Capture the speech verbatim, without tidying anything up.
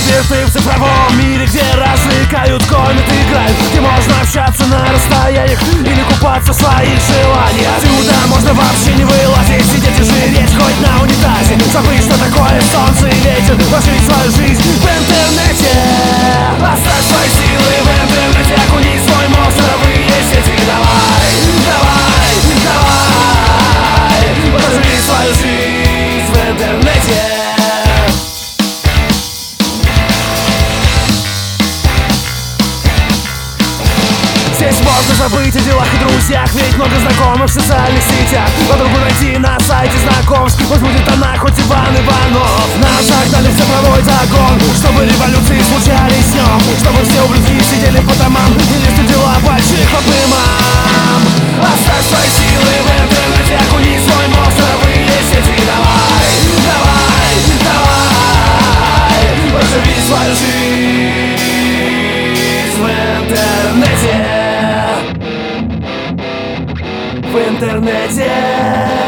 Теперь ты в цифровом мире, где развлекают, кормят, играют, где можно общаться на расстояниях или купаться в своих желаниях. Отсюда можно вообще не вылазить, сидеть и жиреть хоть на унитазе, забыть, что такое солнце и ветер, прожить свою жизнь в интернете. Оставь свои силы в интернете, окуни свой мозг в цифровые сети. Давай, давай, давай, проживи свою жизнь в интернете. Здесь можно забыть о делах и друзьях, ведь много знакомых в социальных сетях. Подругу найти на сайте знакомств, пусть будет она хоть Иван Иванов. Нас загнали в цифровой загон, чтобы революции случались днем, чтобы все ублюдки сидели по домам и лишь дела больших по пымам. Оставь свои силы в интернете, окуни свой мозг в цифровые сети. Давай, давай, давай, проживи свою жизнь в интернете. В интернете.